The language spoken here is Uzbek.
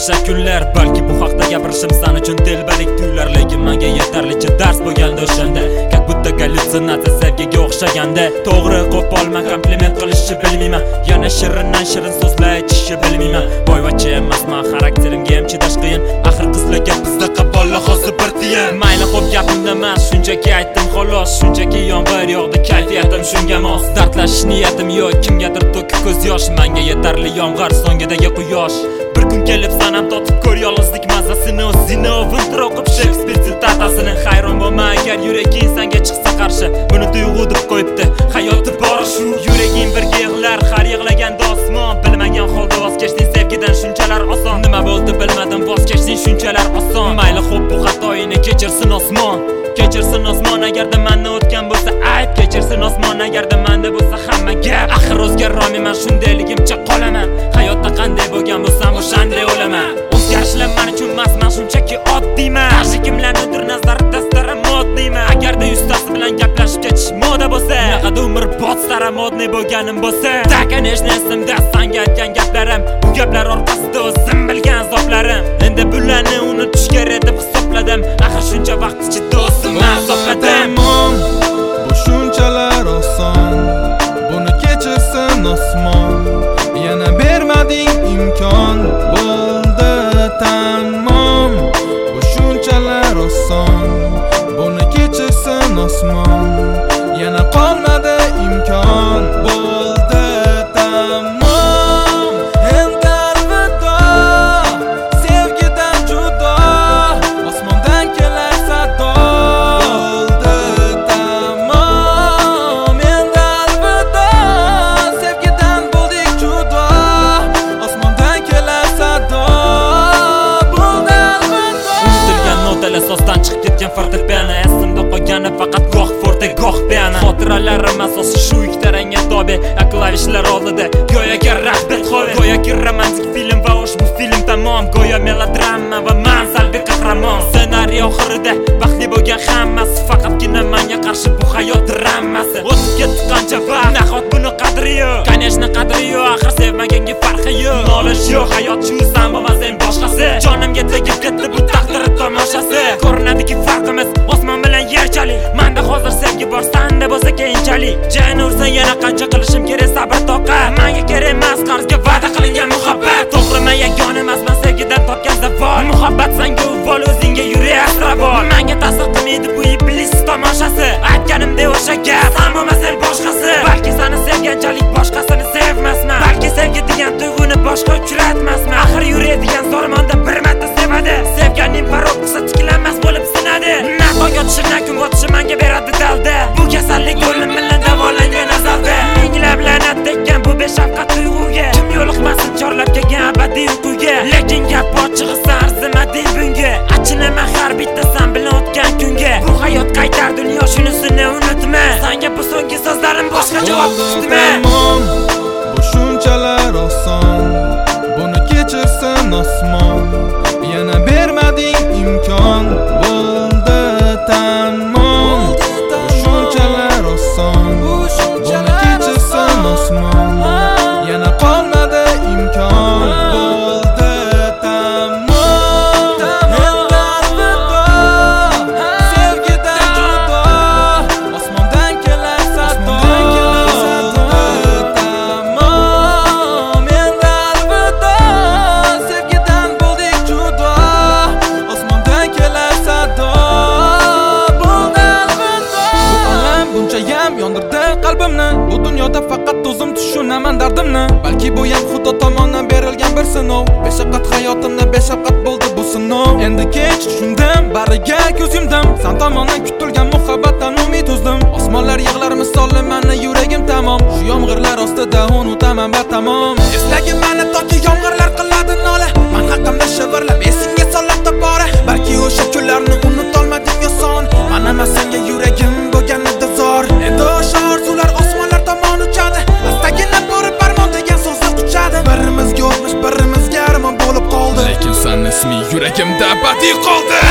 Yaxshi kunlar, balki bu haqda gapirishim san uchun telbalik tuyular, lekin menga yetarlicha dars bo'lganda o'shanda. Как будто галлюцинация sevgiga o'xshaganda. To'g'ri, qo'polman, kompliment qilishni bilmayman. Yana shirindan shirin so'zlar aytishni bilmayman. Boyvacha emasman, xarakterimga ham chidash qiyin. Axir qizlarga bizda qabolla hozir bir tiyin. Mayli xo'p gapimda emas, shunchaki aytdim xolos. Shunchaki yomg'ir yog'di, kayfiyatim shunga mos. Dardlashish niyatim yo'q, kimgadir to'kib ko'z yosh. Menga yetarli yomg'ir, so'ngidagi quyosh. Bir kun kelib sanam totib ko'r yolg'izlik mazasini, o'zini o'vintir o'qib Shekspir sitatasini. Hayron bo'lma agar yuraging senga chiqsa qarshi. Buni tuyg'u deb qo'yibdi, hayoti bor shu. Yuraging birga yig'lar, har yig'laganda osmon. Bilmagan holda voz kechding sevgidan shunchalar oson. Nima bo'ldi bilmadim, voz kechding shunchalar oson. Mayli xo'p, bu xatoyini kechirsin osmon. Kechirsin osmon agarda menda o'tgan bo'lsa ayb. Kechirsin osmon agarda menda bo'lsa hamma gap. Axir o'zgarolmayman, shundayligimcha qolaman. Hayotda qanday bo'lgan bo'lsam o'shanday o'laman. O'zgarishlar men uchun emas, men shunchaki oddiyman. Qarshi kimlarnidir nazarida staramodniyman. Agarda yuztasi bilan gaplashib ketish moda bo'lsa, naqad umrbod staramodniy bo'lganim bo'lsa, так конечно esimda senga aytgan gaplarim. Bu gaplar orqasida o'zim bilgan azoplarim. Endi bularni unutish kerak deb hisobladim. Axir shuncha vaqt ichida o'zimni azobladim. Bu shunchalar oson, buni kechirsin osmon. Yana bermading imkon, bo'ldi tamom. Bu shunchalar oson, buni kechirsin osmon. Yana qolmadi imkon, bo'ldi tamom. Endi alvido, sevgidan judo, osmondan kelar sado. Bo'ldi tamom. Endi alvido, sevgidan bo'ldik judo, osmondan kelar sado. Bo'ldi alvido. Unutilgan notalar sosdan chiqib ketgan fortepiano. Esimda qolgani faqat goh forte, goh piano. Xotiralarim asosi shu ikkita rangga tobe. Klavishlar oldida go'yoki rap Beethoven. Go'yoki romantik film va ushbu film tamom. Go'yo melodrama va men salbiy qahramon. Ssenariy oxirida baxtli bo'lgan hammasi faqatgina menga qarshi bu hayot dramasi. O'tib ketdi qancha vaqt, nahot buni qadri yo'q. Конечно qadri yo'q, axir sevmaganga farqi yo'q. Nolish yo'q, hayot shu san bo'lmasang boshqasi. Jonimga tegib ketdi bu taqdir tomoshasi. Ko'rinadiki farqimiz osmon bilan yerchalik. Menda hozir sevgi bor, senda bo'lsa keyinchalik. Jan ursan yana qancha qilishim kerak sabr toqat. Menga kerak emas qarzga va'da qilingan muhabbat. To'g'ri, men yagona emasman sevgidan topgan zavol. Muhabbat senga uvol, o'zingga yurak asravol. Menga ta'sir qilmaydi bu iblis tomoshasi. Aytganimdek o'sha gap, sen bo'lmasang boshqasi. Balki seni sevganchalik boshqasini sevmasman. Balki sevgi degan tuyg'uni boshqa uchratmasman. Axir yurak degan zormonda bir marta sevadi. Sevganing parobqisi tiklanmas bo'lib sinadi. Na tongga tushib, na kun botishi menga beradi dalda. Bu kasallik o'lim bilan davolangan azalda. Minglab la'nat tekkan bu beshafqat tuyg'uga. Kim yo'liqmasin chorlab kelgan abadiy uyquga. Lekin gap ochiqsa arzimading bunga. Achinaman har bitta sen bilan o'tgan kunga. Bu hayot qaytar dunyo, shunisini unutma. Senga bu so'nggi so'zlarim boshqa javob ustma. Bu shunchalar oson, buni kechirsin osmon. Yana bermading imkon, bo'ldi tamom. Bu shunchalar oson, buni kechirsin osmon. Yana qolmadi imkon, bo'ldi tamom. Endi alvido, sevgidan judo, osmondan kelar sado. Bo'ldi tamom. Endi alvido, sevgidan bo'ldik judo, osmondan kelar sado. Bo'ldi alvido. Bu alam bunchayam yondirdi qalbimni. Bu dunyoda faqat o'zim tushunaman dardimni. Balki bu ham Xudo tomonidan berilgan bir sinov. Beshafqat hayotimda beshafqat bo'ldi bu sinov. Endi kech tushundim, bariga ko'z yumdim. Sen tomonidan kutilgan muhabbatdan umid uzdim. Osmonlar yig'lar misoli meni yuragim tamom. Shu yomg'irlar ostida unutaman batamom. Eslagin meni toki yomg'irlar qiladi nola. Men haqimda shivirlab esingga solib topora. Balki o'sha kunlarni unutolmadim oson. Men emas senga yuragim bo'lganida zor. Endi o'sha orzular osmonlar tomon uchadi. Astagina borib barmon degan so'zni quchadi. Birimizga o'tmish, birimizga armon bo'lib qoldi. Lekin sen isming yuragimda abadiy qoldi.